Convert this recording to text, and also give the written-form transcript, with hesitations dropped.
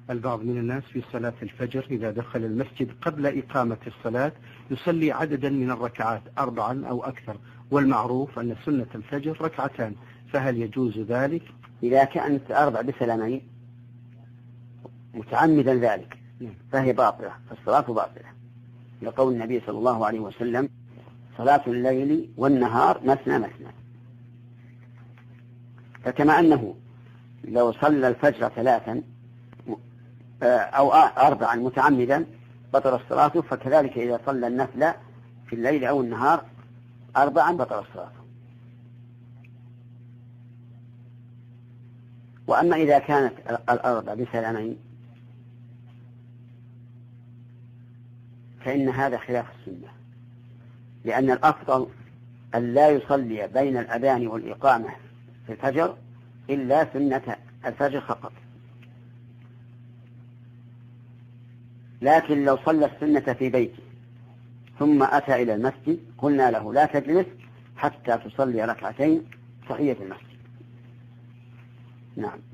البعض من الناس في صلاة الفجر إذا دخل المسجد قبل إقامة الصلاة يصلي عددا من الركعات 4 أو أكثر، والمعروف أن سنة الفجر 2 فهل يجوز ذلك؟ إذا كانت 4 بسلامين متعمدا ذلك فهي باطلة، فالصلاة باطلة، لقول النبي صلى الله عليه وسلم: صلاة الليل والنهار مثنى مثنى. فكما أنه لو صلى الفجر 3 أو 4 متعمدا بطل الصلاة، فكذلك إذا صلى النفل في الليل أو النهار 4 بطل الصلاة. وأما إذا كانت 4 بسلامين فإن هذا خلاف السنة، لأن الأفضل أن لا يصلي بين الأذان والإقامة في الفجر إلا سنة الفجر فقط. لكن لو صلى السنة في بيته ثم أتى إلى المسجد قلنا له: لا تجلس حتى تصلي 2 تحية المسجد. نعم.